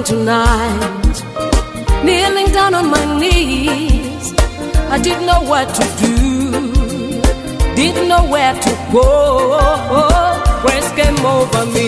praying tonight, kneeling down on my knees. I didn't know what to do, didn't know where to go. Grace came over me,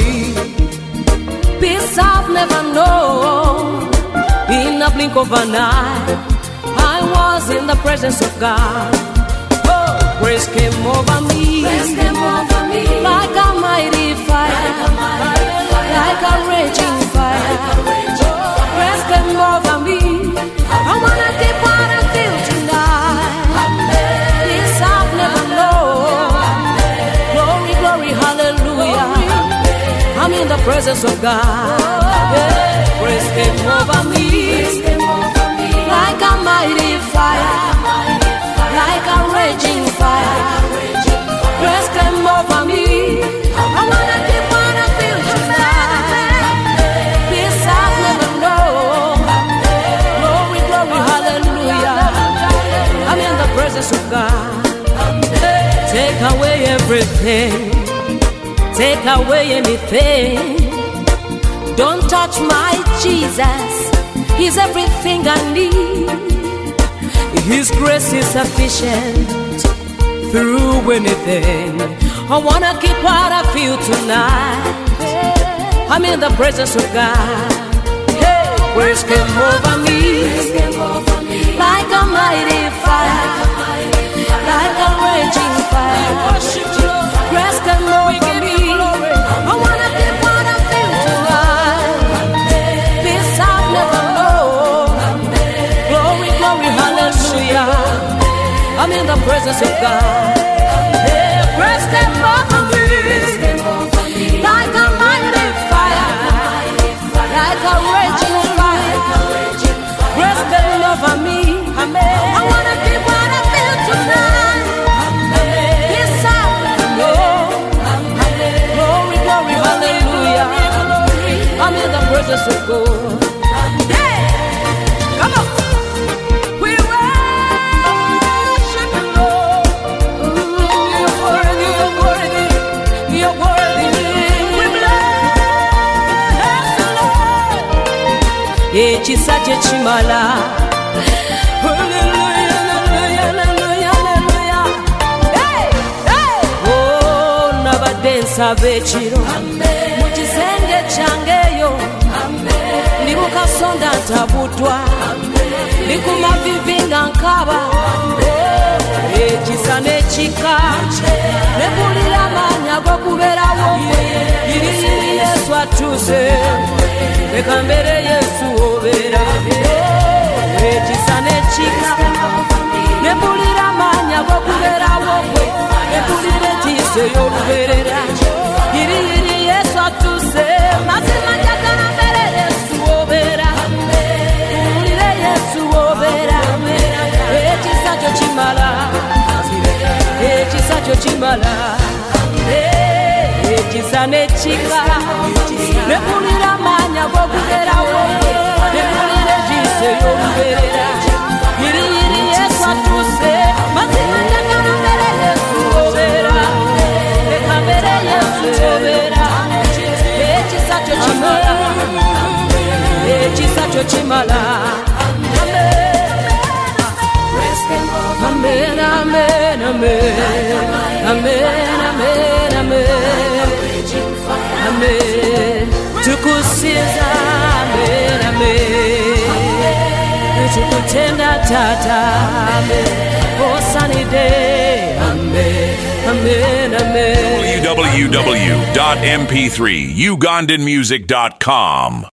peace I've never known. In a blink of an eye, I was in the presence of God. Oh, grace came over me, grace came over me, like a mighty fire, like a raging fire. Grace came over me. I wanna keep what I feel tonight. This I've never known. Glory, glory, hallelujah. I'm in the presence of God. Yeah. Grace came over me, like a mighty fire, like a raging fire. Grace came over me. I wanna keep what I feel tonight. This I've never known. Glory, glory, hallelujah. I'm in the presence of God. Take away everything, take away anything. Don't touch my Jesus, He's everything I need. His grace is sufficient through anything. I wanna keep what I feel tonight. I'm in the presence of God. Hey, grace came over me, like a mighty fire, like a raging fire. Grace came over me. I wanna keep what I feel tonight. This I've never known. Glory, glory, hallelujah. I'm in the presence of God. Hey, grace came over me, like a mighty fire, like a raging fire. Grace came over me. I wanna keep what I feel tonight. This I've never known. Glory, glory, hallelujah. I'm in the presence of God. Yeah, come on. We worship you, Lord. You're worthy, you're worthy, you're worthy. We bless the Lord. Echisache chimala. Hallelujah, hallelujah, hallelujah. Hey, hey. Oh, nabadensa bechiro. Muchisenge changeyo. Nibuka sonda tabutwa. Nikuma vivinga nkaba. Echisane chika. Nebulira manya gokubera womwe. Yiri Yesu atuse. Ekambere Yesu obera. Echisane chika. Nebulira manya gokubera womwe. Nebulire chise yoruberera. Yiri Yesu atuse. Mazima jakana mbere Yesu obera. Nebulire Yesu obera. Echisacho chimala. Echisacho chimala. Echisane chika. Nebulira manya gokubera womwe. Nebulire chise yoruberera. Yiri Yesu atuse. Mazima jakana mbere Yesu obera. Ekambere Yesu obera. Echisacho chimala. Echisacho chimala. Amen, amen, amen, amen, amen, amen, amen. Tukusiza, amen, amen. Tukutenda tata, amen. Oh sunny day, amen, amen, amen. www.mp3ugandanmusic.com